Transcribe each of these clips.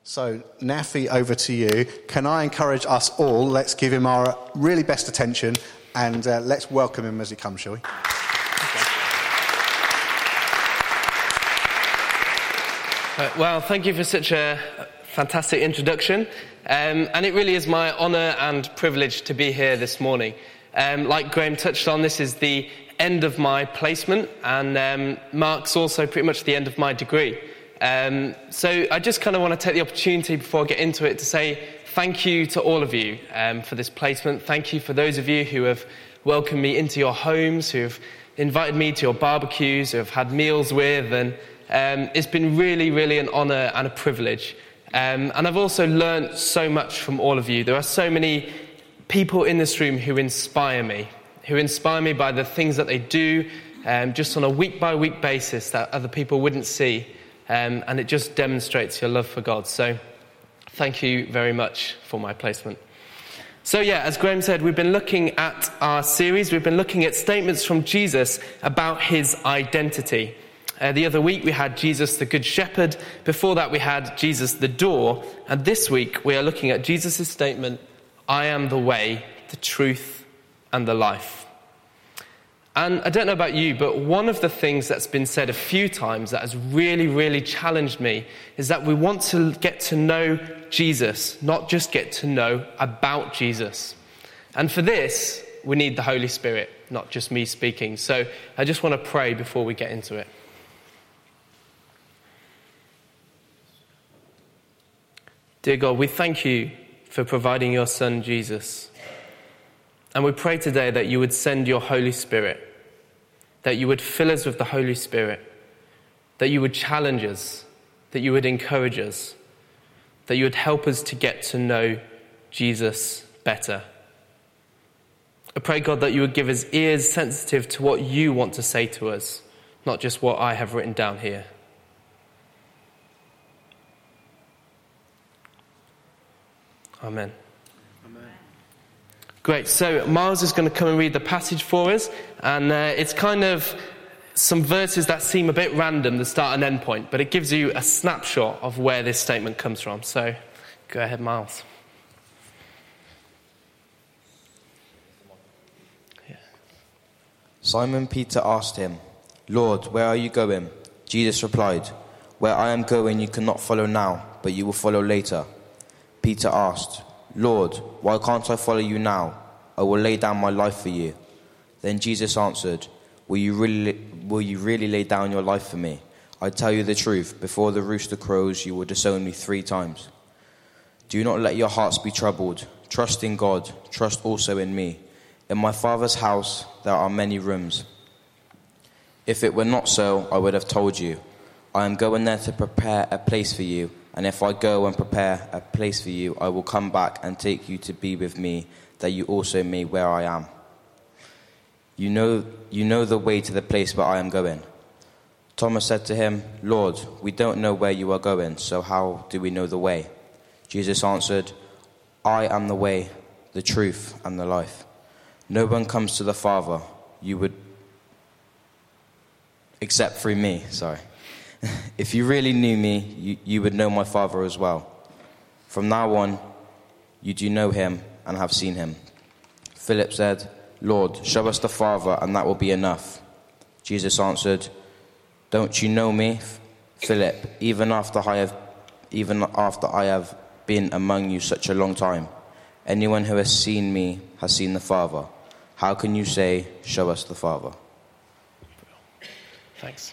So, Nafi, over to you. Can I encourage us all, let's give him our really best attention and let's welcome him as he comes, shall we? Well, thank you for such a fantastic introduction. And it really is my honour and privilege to be here this morning. Like Graham touched on, this is the end of my placement and marks also pretty much the end of my degree. So I just kind of want to take the opportunity before I get into it to say thank you to all of you for this placement. Thank you for those of you who have welcomed me into your homes, who have invited me to your barbecues, who have had meals with, and it's been really, really an honour and a privilege. And I've also learnt so much from all of you. There are so many people in this room who inspire me by the things that they do just on a week-by-week basis that other people wouldn't see. And it just demonstrates your love for God. So thank you very much for my placement. So yeah, as Graham said, we've been looking at our series. We've been looking at statements from Jesus about his identity. The other week we had Jesus the Good Shepherd. Before that we had Jesus the Door. And this week we are looking at Jesus' statement, I am the way, the truth, and the life. And I don't know about you, but one of the things that's been said a few times that has really, really challenged me is that we want to get to know Jesus, not just get to know about Jesus. And for this, we need the Holy Spirit, not just me speaking. So I just want to pray before we get into it. Dear God, we thank you for providing your Son, Jesus. And we pray today that you would send your Holy Spirit, that you would fill us with the Holy Spirit, that you would challenge us, that you would encourage us, that you would help us to get to know Jesus better. I pray, God, that you would give us ears sensitive to what you want to say to us, not just what I have written down here. Amen. Great, so Miles is going to come and read the passage for us, and it's kind of some verses that seem a bit random, the start and end point, but it gives you a snapshot of where this statement comes from. So go ahead, Miles. Yeah. Simon Peter asked him, Lord, where are you going? Jesus replied, where I am going you cannot follow now, but you will follow later. Peter asked, Lord, why can't I follow you now? I will lay down my life for you. Then Jesus answered, Will you really lay down your life for me? I tell you the truth, before the rooster crows, you will disown me 3 times. Do not let your hearts be troubled. Trust in God. Trust also in me. In my Father's house there are many rooms. If it were not so, I would have told you. I am going there to prepare a place for you. And if I go and prepare a place for you, I will come back and take you to be with me, that you also may where I am. You know the way to the place where I am going. Thomas said to him, Lord, we don't know where you are going, so how do we know the way? Jesus answered, I am the way, the truth, and the life. No one comes to the Father, except through me, sorry. If you really knew me, you would know my Father as well. From now on, you do know him and have seen him. Philip said, Lord, show us the Father, and that will be enough. Jesus answered, Don't you know me, Philip, even after I have been among you such a long time? Anyone who has seen me has seen the Father. How can you say, show us the Father? Thanks.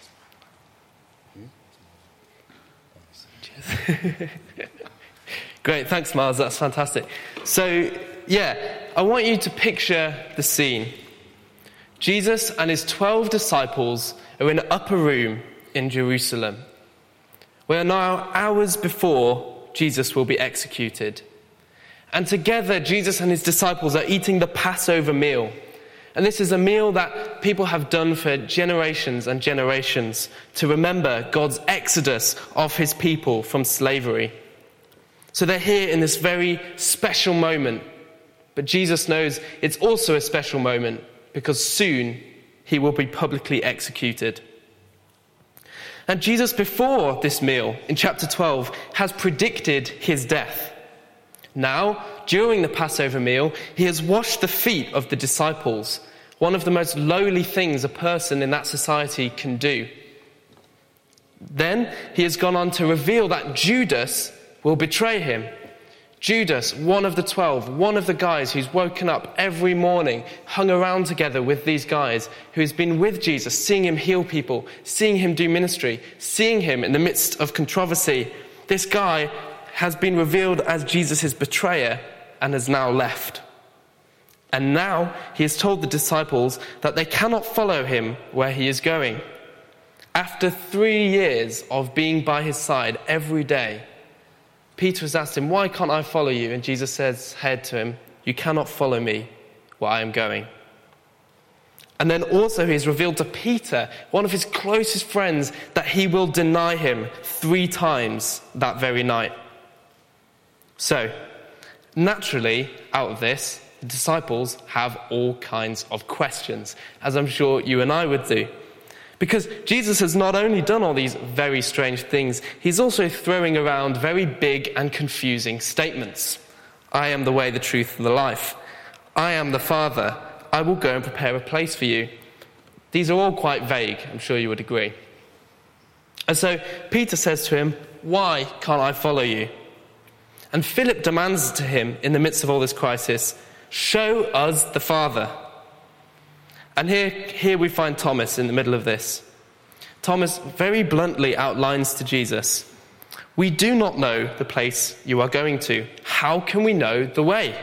Great, thanks Miles, that's fantastic. So, I want you to picture the scene. Jesus and his 12 disciples are in an upper room in Jerusalem. We are now hours before Jesus will be executed. And together, Jesus and his disciples are eating the Passover meal. And this is a meal that people have done for generations and generations to remember God's exodus of his people from slavery. So they're here in this very special moment. But Jesus knows it's also a special moment because soon he will be publicly executed. And Jesus, before this meal, in chapter 12, has predicted his death. Now, during the Passover meal, he has washed the feet of the disciples, one of the most lowly things a person in that society can do. Then he has gone on to reveal that Judas will betray him. Judas, one of the 12, one of the guys who's woken up every morning, hung around together with these guys, who's been with Jesus, seeing him heal people, seeing him do ministry, seeing him in the midst of controversy. This guy has been revealed as Jesus' betrayer and has now left. And now he has told the disciples that they cannot follow him where he is going. After 3 years of being by his side every day, Peter has asked him, "Why can't I follow you?" And Jesus says to him, "You cannot follow me where I am going." And then also he's revealed to Peter, one of his closest friends, that he will deny him 3 times that very night. So, naturally, out of this, the disciples have all kinds of questions, as I'm sure you and I would do. Because Jesus has not only done all these very strange things, he's also throwing around very big and confusing statements. I am the way, the truth, and the life. I am the Father. I will go and prepare a place for you. These are all quite vague, I'm sure you would agree. And so Peter says to him, "Why can't I follow you?" And Philip demands to him, in the midst of all this crisis, "Show us the Father." And here we find Thomas in the middle of this. Thomas very bluntly outlines to Jesus, "We do not know the place you are going to. How can we know the way?"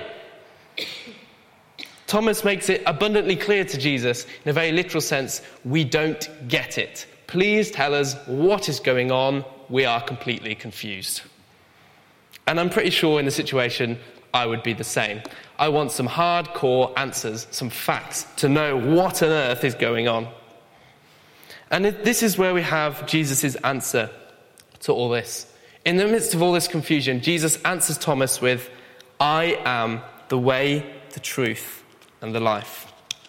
Thomas makes it abundantly clear to Jesus, in a very literal sense, we don't get it. Please tell us what is going on. We are completely confused. And I'm pretty sure in the situation, I would be the same. I want some hardcore answers, some facts, to know what on earth is going on. And this is where we have Jesus' answer to all this. In the midst of all this confusion, Jesus answers Thomas with, "I am the way, the truth, and the life."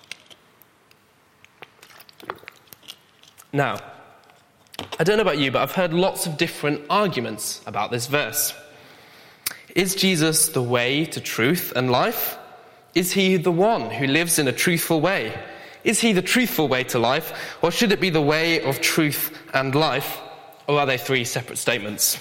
Now, I don't know about you, but I've heard lots of different arguments about this verse. Is Jesus the way to truth and life? Is he the one who lives in a truthful way? Is he the truthful way to life? Or should it be the way of truth and life? Or are they 3 separate statements?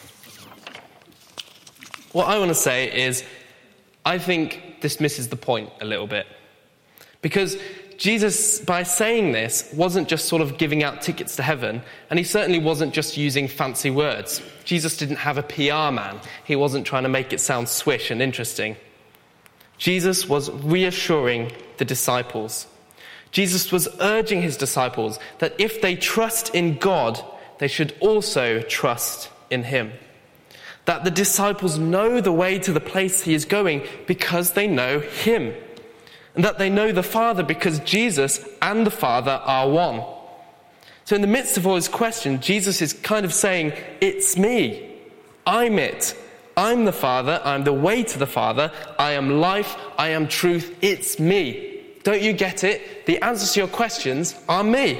What I want to say is, I think this misses the point a little bit. Because Jesus, by saying this, wasn't just sort of giving out tickets to heaven, and he certainly wasn't just using fancy words. Jesus didn't have a PR man. He wasn't trying to make it sound swish and interesting. Jesus was reassuring the disciples. Jesus was urging his disciples that if they trust in God, they should also trust in him. That the disciples know the way to the place he is going because they know him. And that they know the Father because Jesus and the Father are one. So in the midst of all his questions, Jesus is kind of saying, it's me. I'm it. I'm the Father. I'm the way to the Father. I am life. I am truth. It's me. Don't you get it? The answers to your questions are me.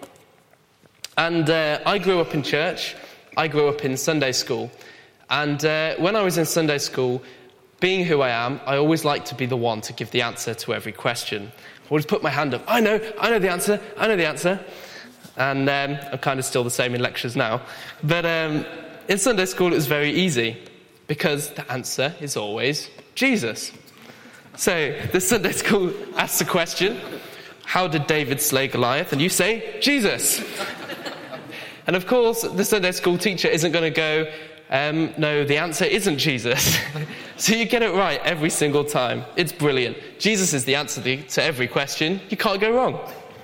And I grew up in church. I grew up in Sunday school. And when I was in Sunday school, being who I am, I always like to be the one to give the answer to every question. I always put my hand up. I know the answer. And I'm kind of still the same in lectures now. But in Sunday school, it was very easy because the answer is always Jesus. So the Sunday school asks a question, how did David slay Goliath? And you say, Jesus. And of course, the Sunday school teacher isn't going to go, no, the answer isn't Jesus. So you get it right every single time. It's brilliant. Jesus is the answer to every question. You can't go wrong.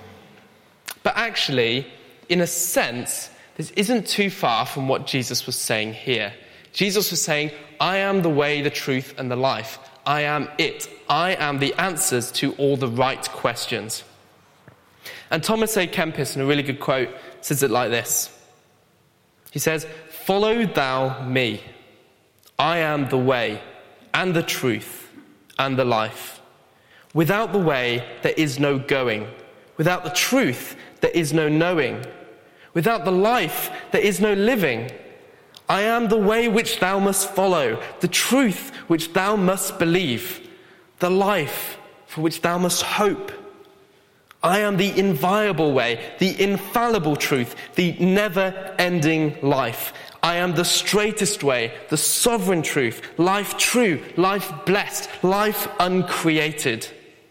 But actually, in a sense, this isn't too far from what Jesus was saying here. Jesus was saying, I am the way, the truth, and the life. I am it. I am the answers to all the right questions. And Thomas A. Kempis, in a really good quote, says it like this. He says, follow thou me. I am the way and the truth and the life. Without the way, there is no going. Without the truth, there is no knowing. Without the life, there is no living. I am the way which thou must follow, the truth which thou must believe, the life for which thou must hope. I am the inviolable way, the infallible truth, the never-ending life. I am the straightest way, the sovereign truth, life true, life blessed, life uncreated.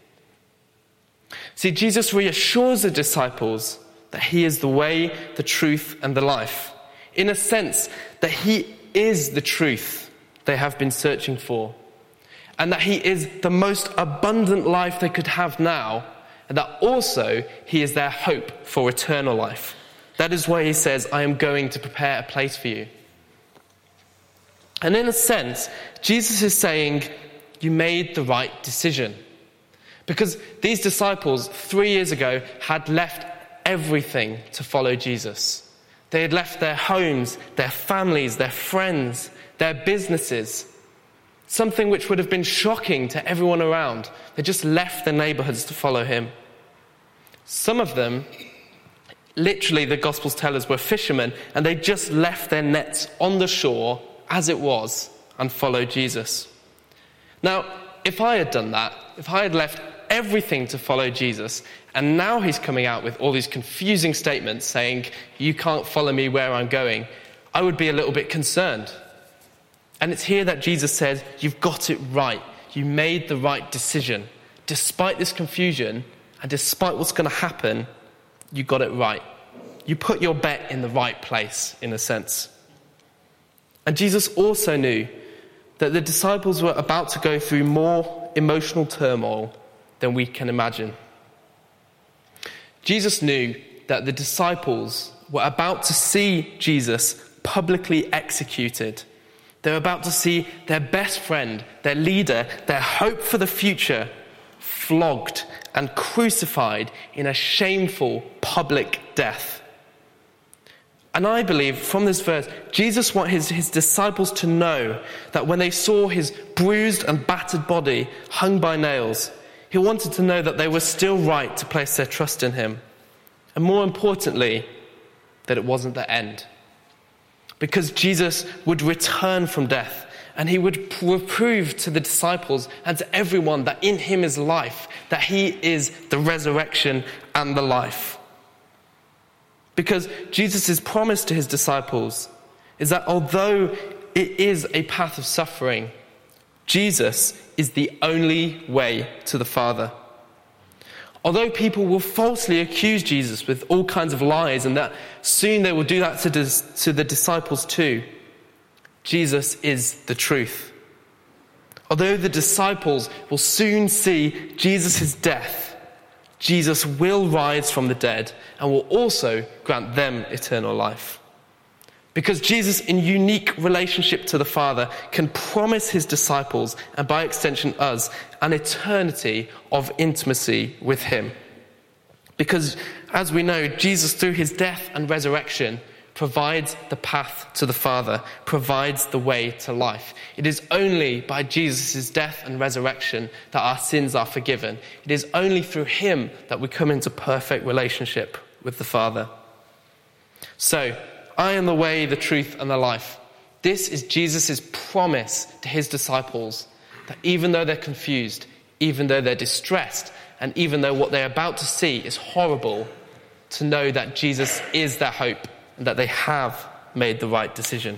See, Jesus reassures the disciples that he is the way, the truth, and the life. In a sense, that he is the truth they have been searching for. And that he is the most abundant life they could have now. And that also he is their hope for eternal life. That is why he says, I am going to prepare a place for you. And in a sense, Jesus is saying, you made the right decision. Because these disciples 3 years ago had left everything to follow Jesus. They had left their homes, their families, their friends, their businesses. Something which would have been shocking to everyone around. They just left their neighborhoods to follow him. Some of them, literally the Gospels tell us, were fishermen, and they just left their nets on the shore as it was and followed Jesus. Now, if I had done that, if I had left everything to follow Jesus, and now he's coming out with all these confusing statements saying, you can't follow me where I'm going, I would be a little bit concerned. And it's here that Jesus says, you've got it right. You made the right decision. Despite this confusion, and despite what's going to happen, you got it right. You put your bet in the right place, in a sense. And Jesus also knew that the disciples were about to go through more emotional turmoil than we can imagine. Jesus knew that the disciples were about to see Jesus publicly executed. They were about to see their best friend, their leader, their hope for the future, flogged and crucified in a shameful public death. And I believe from this verse, Jesus wanted his disciples to know that when they saw his bruised and battered body hung by nails, he wanted to know that they were still right to place their trust in him. And more importantly, that it wasn't the end. Because Jesus would return from death, and he would prove to the disciples and to everyone that in him is life, that he is the resurrection and the life. Because Jesus' promise to his disciples is that although it is a path of suffering, Jesus is the only way to the Father. Although people will falsely accuse Jesus with all kinds of lies, and that soon they will do that to the disciples too, Jesus is the truth. Although the disciples will soon see Jesus' death, Jesus will rise from the dead and will also grant them eternal life. Because Jesus, in unique relationship to the Father, can promise his disciples, and by extension us, an eternity of intimacy with him. Because, as we know, Jesus, through his death and resurrection, provides the path to the Father, provides the way to life. It is only by Jesus' death and resurrection that our sins are forgiven. It is only through him that we come into perfect relationship with the Father. So, I am the way, the truth, and the life. This is Jesus' promise to his disciples, that even though they're confused, even though they're distressed, and even though what they're about to see is horrible, to know that Jesus is their hope and that they have made the right decision.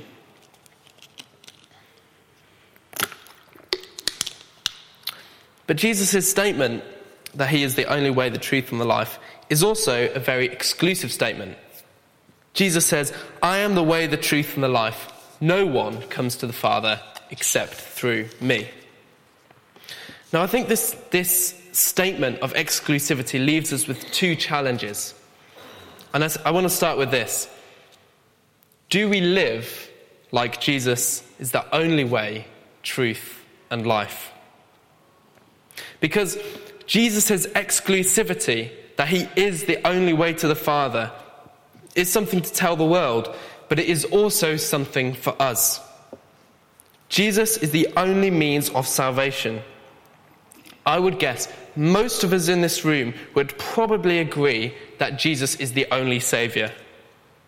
But Jesus' statement that he is the only way, the truth, and the life is also a very exclusive statement. Jesus says, I am the way, the truth, and the life. No one comes to the Father except through me. Now, I think this statement of exclusivity leaves us with two challenges. And I want to start with this. Do we live like Jesus is the only way, truth, and life? Because Jesus' exclusivity, that he is the only way to the Father, is something to tell the world, but it is also something for us. Jesus is the only means of salvation. I would guess most of us in this room would probably agree that Jesus is the only Saviour.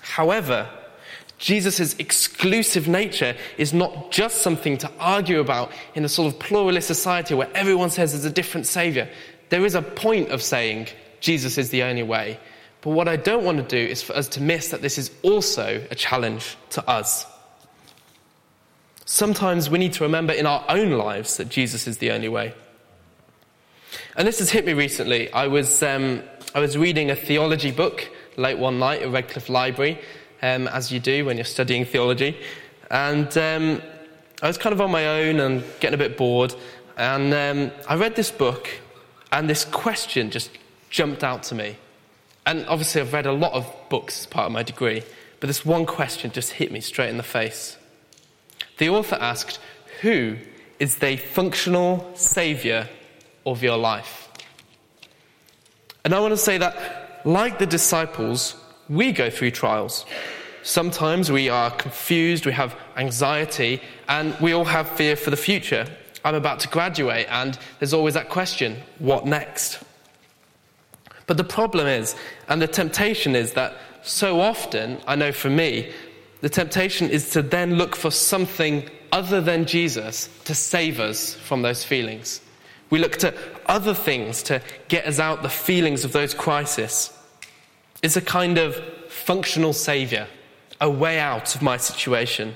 However, Jesus' exclusive nature is not just something to argue about in a sort of pluralist society where everyone says there's a different saviour. There is a point of saying Jesus is the only way. But what I don't want to do is for us to miss that this is also a challenge to us. Sometimes we need to remember in our own lives that Jesus is the only way. And this has hit me recently. I was reading a theology book late one night at Redcliffe Library, as you do when you're studying theology. And I was kind of on my own and getting a bit bored. And I read this book, and this question just jumped out to me. And obviously I've read a lot of books as part of my degree, but this one question just hit me straight in the face. The author asked, who is the functional saviour of your life? And I want to say that, like the disciples, we go through trials. Sometimes we are confused, we have anxiety, and we all have fear for the future. I'm about to graduate, and there's always that question, what next? But the problem is, and the temptation is that so often, I know for me, the temptation is to then look for something other than Jesus to save us from those feelings. We look to other things to get us out the feelings of those crises. It's a kind of functional saviour, a way out of my situation.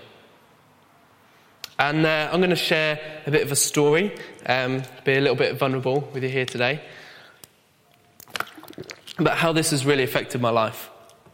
And I'm going to share a bit of a story, be a little bit vulnerable with you here today, about how this has really affected my life.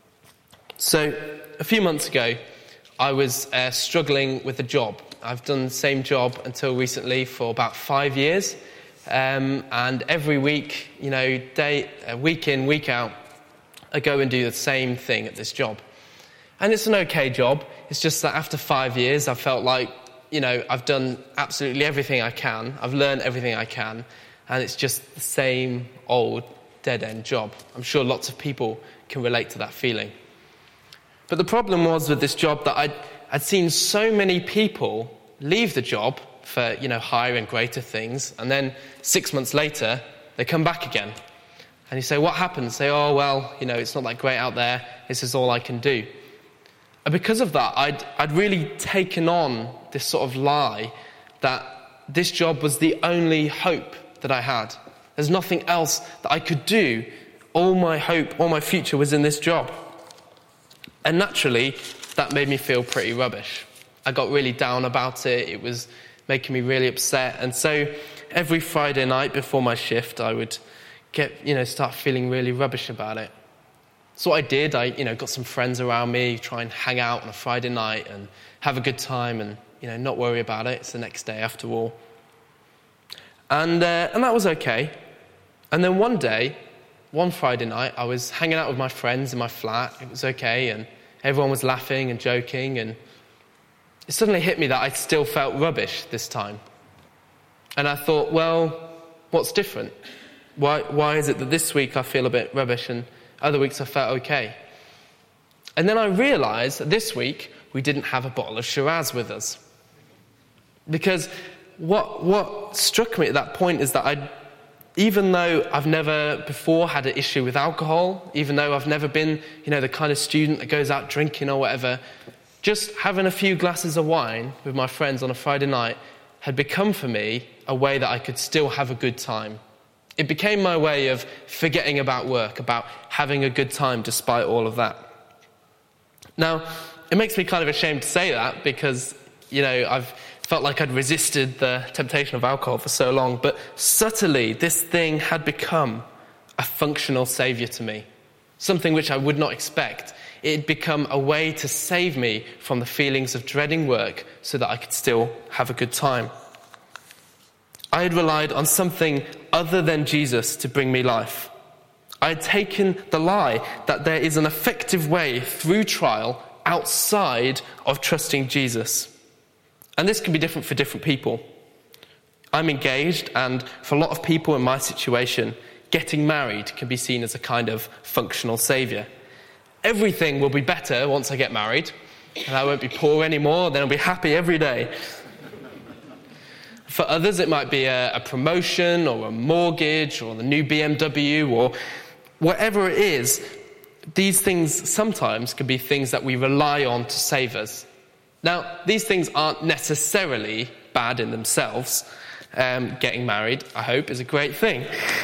So, a few months ago, I was struggling with a job. I've done the same job until recently for about 5 years. And every week, week in, week out, I go and do the same thing at this job. And it's an okay job. It's just that after 5 years, I felt like, I've done absolutely everything I can. I've learned everything I can. And it's just the same old dead-end job. I'm sure lots of people can relate to that feeling. But the problem was with this job that I'd seen so many people leave the job for, higher and greater things, and then 6 months later, they come back again. And you say, what happened? Say, oh, well, it's not that great out there, this is all I can do. And because of that, I'd really taken on this sort of lie that this job was the only hope that I had. There's nothing else that I could do. All my hope, all my future was in this job. And naturally, that made me feel pretty rubbish. I got really down about it. It was making me really upset. And so every Friday night before my shift, I would start feeling really rubbish about it. So what I did, I got some friends around me, try and hang out on a Friday night and have a good time and, not worry about it. It's the next day after all. And that was okay. And then one Friday night, I was hanging out with my friends in my flat. It was okay, and everyone was laughing and joking, and it suddenly hit me that I still felt rubbish this time. And I thought, well, what's different? Why is it that this week I feel a bit rubbish and other weeks I felt okay? And then I realised that this week we didn't have a bottle of Shiraz with us. Because what struck me at that point is that even though I've never before had an issue with alcohol, even though I've never been, the kind of student that goes out drinking or whatever, just having a few glasses of wine with my friends on a Friday night had become for me a way that I could still have a good time. It became my way of forgetting about work, about having a good time despite all of that. Now, it makes me kind of ashamed to say that because, I've felt like I'd resisted the temptation of alcohol for so long, but subtly this thing had become a functional saviour to me, something which I would not expect. It had become a way to save me from the feelings of dreading work so that I could still have a good time. I had relied on something other than Jesus to bring me life. I had taken the lie that there is an effective way through trial outside of trusting Jesus. And this can be different for different people. I'm engaged, and for a lot of people in my situation, getting married can be seen as a kind of functional saviour. Everything will be better once I get married, and I won't be poor anymore, then I'll be happy every day. For others, it might be a promotion or a mortgage or the new BMW or whatever it is. these things sometimes can be things that we rely on to save us. Now, these things aren't necessarily bad in themselves. Getting married, I hope, is a great thing.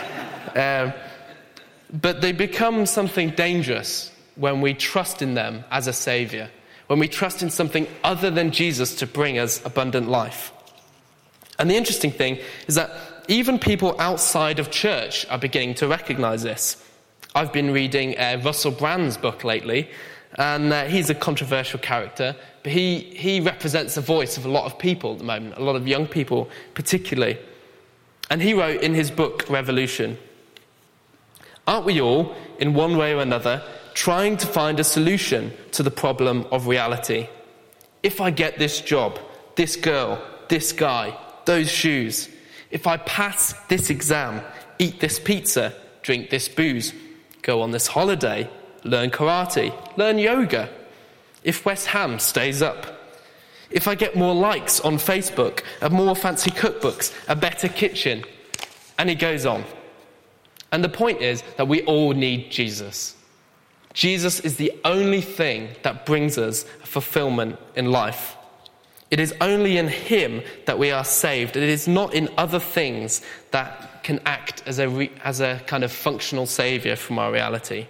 But they become something dangerous when we trust in them as a saviour, when we trust in something other than Jesus to bring us abundant life. And the interesting thing is that even people outside of church are beginning to recognise this. I've been reading Russell Brand's book lately, and he's a controversial character, but he represents the voice of a lot of people at the moment, a lot of young people particularly. And he wrote in his book, Revolution, "Aren't we all, in one way or another, trying to find a solution to the problem of reality? If I get this job, this girl, this guy, those shoes, if I pass this exam, eat this pizza, drink this booze, go on this holiday, learn karate, learn yoga, if West Ham stays up, if I get more likes on Facebook, more fancy cookbooks, a better kitchen," and he goes on. And the point is that we all need Jesus. Jesus is the only thing that brings us fulfillment in life. It is only in him that we are saved. It is not in other things that can act as a kind of functional saviour from our reality.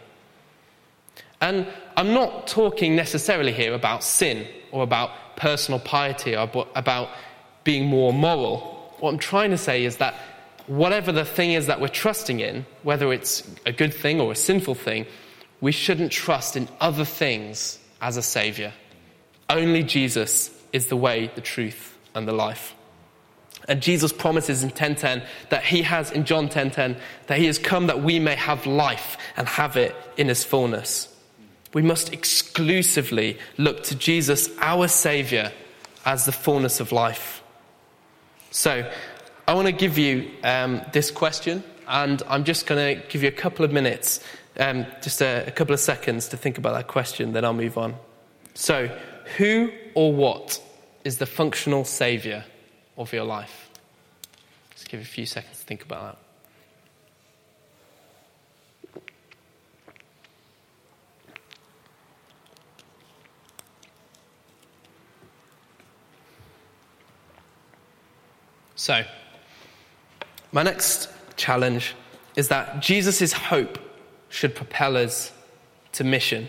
And I'm not talking necessarily here about sin or about personal piety or about being more moral. What I'm trying to say is that whatever the thing is that we're trusting in, whether it's a good thing or a sinful thing, we shouldn't trust in other things as a saviour. Only Jesus is the way, the truth, and the life. And Jesus promises in 10:10 that he has, in John 10:10, that he has come that we may have life and have it in his fullness. We must exclusively look to Jesus, our saviour, as the fullness of life. So, I want to give you this question, and I'm just going to give you a couple of minutes, just a couple of seconds to think about that question, then I'll move on. So, who or what is the functional saviour of your life? Just give you a few seconds to think about that. So, my next challenge is that Jesus' hope should propel us to mission.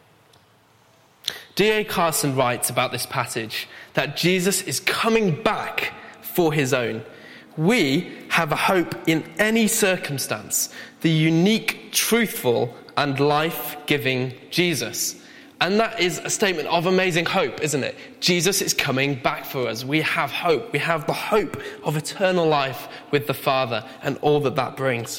D.A. Carson writes about this passage that Jesus is coming back for his own. We have a hope in any circumstance, the unique, truthful, and life-giving Jesus. And that is a statement of amazing hope, isn't it? Jesus is coming back for us. We have hope. We have the hope of eternal life with the Father and all that that brings.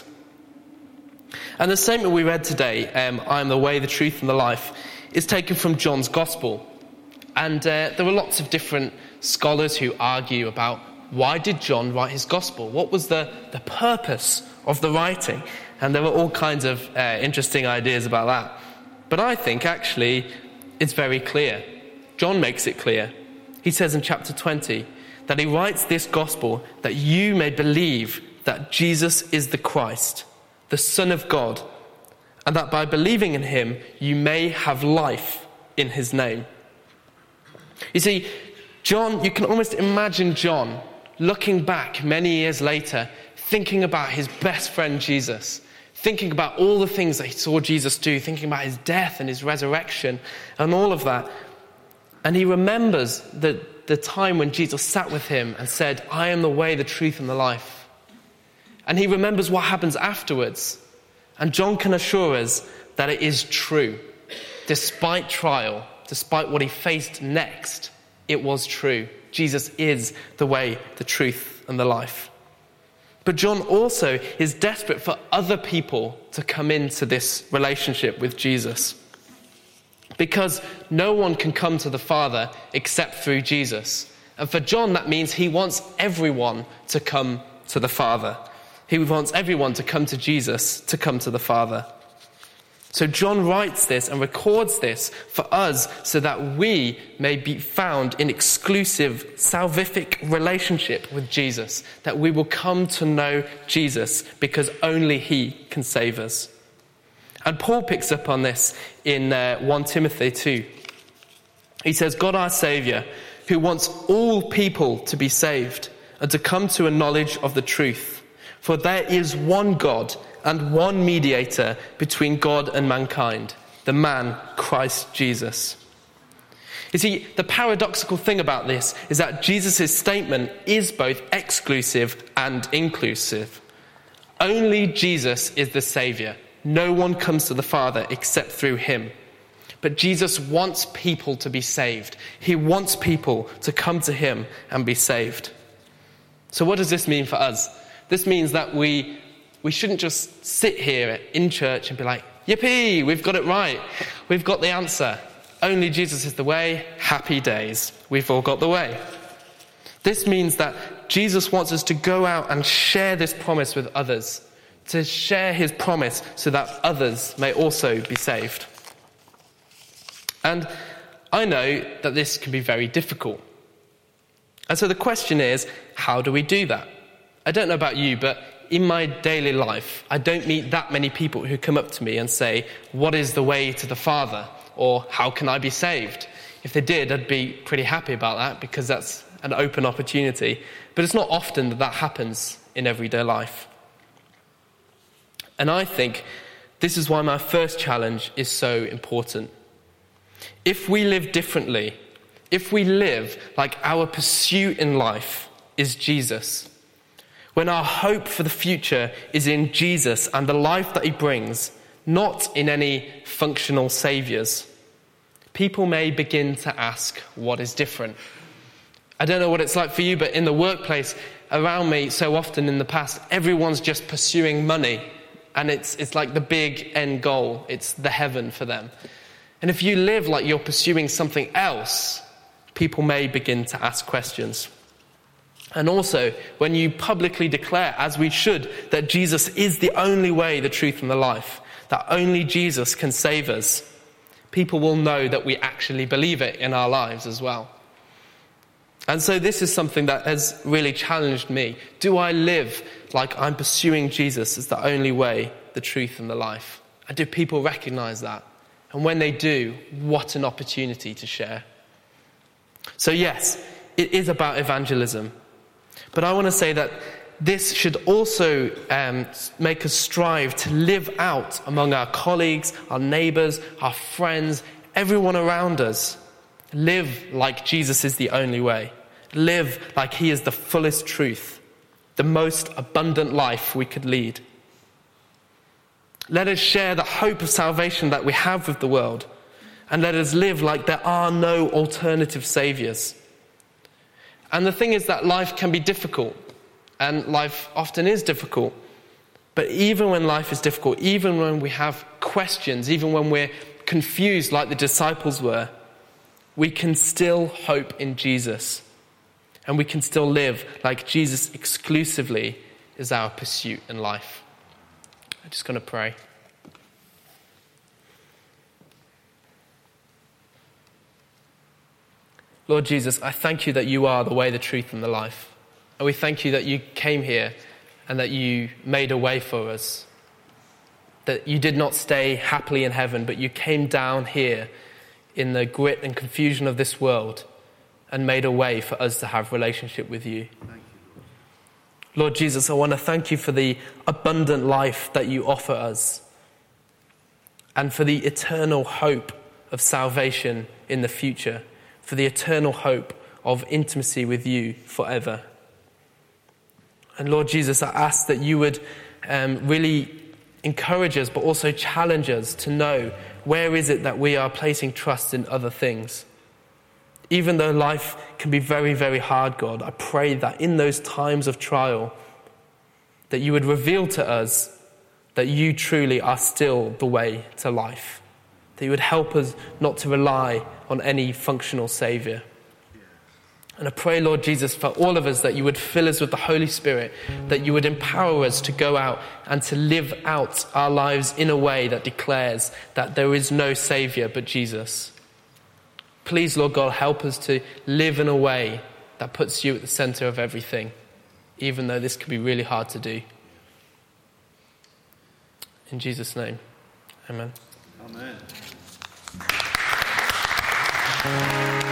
And the statement we read today, I am the way, the truth, and the life, is taken from John's Gospel. And there were lots of different scholars who argue about why did John write his Gospel? What was the purpose of the writing? And there were all kinds of interesting ideas about that. But I think, actually, it's very clear. John makes it clear. He says in chapter 20 that he writes this gospel that you may believe that Jesus is the Christ, the Son of God, and that by believing in him, you may have life in his name. You see, John, you can almost imagine John looking back many years later, thinking about his best friend Jesus, thinking about all the things that he saw Jesus do, thinking about his death and his resurrection and all of that. And he remembers the time when Jesus sat with him and said, I am the way, the truth, and the life. And he remembers what happens afterwards. And John can assure us that it is true. Despite trial, despite what he faced next, it was true. Jesus is the way, the truth, and the life. But John also is desperate for other people to come into this relationship with Jesus. Because no one can come to the Father except through Jesus. And for John, that means he wants everyone to come to the Father. He wants everyone to come to Jesus, to come to the Father. So John writes this and records this for us so that we may be found in exclusive salvific relationship with Jesus, that we will come to know Jesus because only he can save us. And Paul picks up on this in 1 Timothy 2. He says, God our Saviour, who wants all people to be saved and to come to a knowledge of the truth. For there is one God and one mediator between God and mankind, the man Christ Jesus. You see, the paradoxical thing about this is that Jesus' statement is both exclusive and inclusive. Only Jesus is the Saviour. No one comes to the Father except through him. But Jesus wants people to be saved. He wants people to come to him and be saved. So what does this mean for us? This means that we shouldn't just sit here in church and be like, yippee, we've got it right. We've got the answer. Only Jesus is the way. Happy days. We've all got the way. This means that Jesus wants us to go out and share this promise with others, to share his promise so that others may also be saved. And I know that this can be very difficult. And so the question is, how do we do that? I don't know about you, but in my daily life, I don't meet that many people who come up to me and say, what is the way to the Father? Or how can I be saved? If they did, I'd be pretty happy about that because that's an open opportunity. But it's not often that that happens in everyday life. And I think this is why my first challenge is so important. If we live differently, if we live like our pursuit in life is Jesus, when our hope for the future is in Jesus and the life that he brings, not in any functional saviours, people may begin to ask what is different. I don't know what it's like for you, but in the workplace around me so often in the past, everyone's just pursuing money, and it's like the big end goal. It's the heaven for them. And if you live like you're pursuing something else, people may begin to ask questions. And also, when you publicly declare, as we should, that Jesus is the only way, the truth, and the life, that only Jesus can save us, people will know that we actually believe it in our lives as well. And so this is something that has really challenged me. Do I live like I'm pursuing Jesus as the only way, the truth, and the life? And do people recognize that? And when they do, what an opportunity to share. So yes, it is about evangelism. But I want to say that this should also make us strive to live out among our colleagues, our neighbours, our friends, everyone around us. Live like Jesus is the only way. Live like he is the fullest truth, the most abundant life we could lead. Let us share the hope of salvation that we have with the world, and let us live like there are no alternative saviours. And the thing is that life can be difficult, and life often is difficult. But even when life is difficult, even when we have questions, even when we're confused like the disciples were, we can still hope in Jesus. And we can still live like Jesus exclusively is our pursuit in life. I'm just going to pray. Lord Jesus, I thank you that you are the way, the truth, and the life. And we thank you that you came here and that you made a way for us. That you did not stay happily in heaven, but you came down here in the grit and confusion of this world and made a way for us to have relationship with you. Lord Jesus, I want to thank you for the abundant life that you offer us and for the eternal hope of salvation in the future, for the eternal hope of intimacy with you forever. And Lord Jesus, I ask that you would really encourage us, but also challenge us to know where is it that we are placing trust in other things. Even though life can be very, very hard, God, I pray that in those times of trial, that you would reveal to us that you truly are still the way to life. That you would help us not to rely on any functional saviour. And I pray, Lord Jesus, for all of us that you would fill us with the Holy Spirit, that you would empower us to go out and to live out our lives in a way that declares that there is no saviour but Jesus. Please, Lord God, help us to live in a way that puts you at the centre of everything, even though this can be really hard to do. In Jesus' name, Amen. Amen.